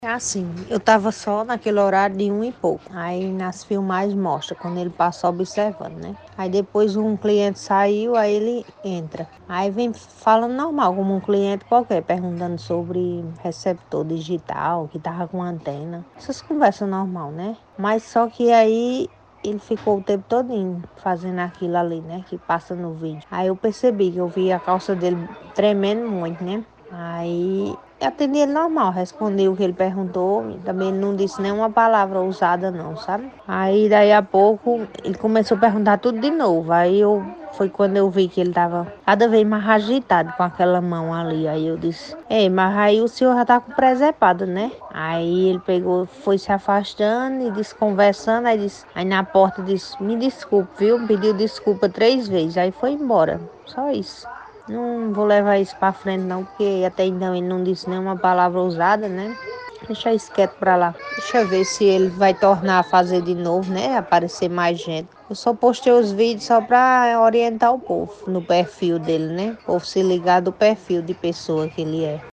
É assim, eu tava só naquele horário de 1 e pouco. Aí nas filmagens mostra quando ele passa observando, né? Aí depois um cliente saiu, aí ele entra. Aí vem falando normal, como um cliente qualquer, perguntando sobre receptor digital, que tava com antena. Essas conversas normal, né? Mas só que aí ele ficou o tempo todinho fazendo aquilo ali, né? Que passa no vídeo. Aí eu percebi que eu vi a calça dele tremendo muito, né? Aí eu atendi ele normal, respondi o que ele perguntou. E também ele não disse nenhuma palavra ousada não, sabe? Aí daí a pouco ele começou a perguntar tudo de novo. Foi quando eu vi que ele tava cada vez mais agitado com aquela mão ali. Aí eu disse, ei, mas aí o senhor já tá com presepado, né? Aí ele pegou, foi se afastando e disse, conversando, aí na porta disse, me desculpe, viu? Pediu desculpa 3 vezes, aí foi embora. Só isso. Não vou levar isso pra frente não, porque até então ele não disse nenhuma palavra ousada, né? Deixa isso quieto pra lá. Deixa eu ver se ele vai tornar a fazer de novo, né? Aparecer mais gente. Eu só postei os vídeos só pra orientar o povo no perfil dele, né? O povo se ligar do perfil de pessoa que ele é.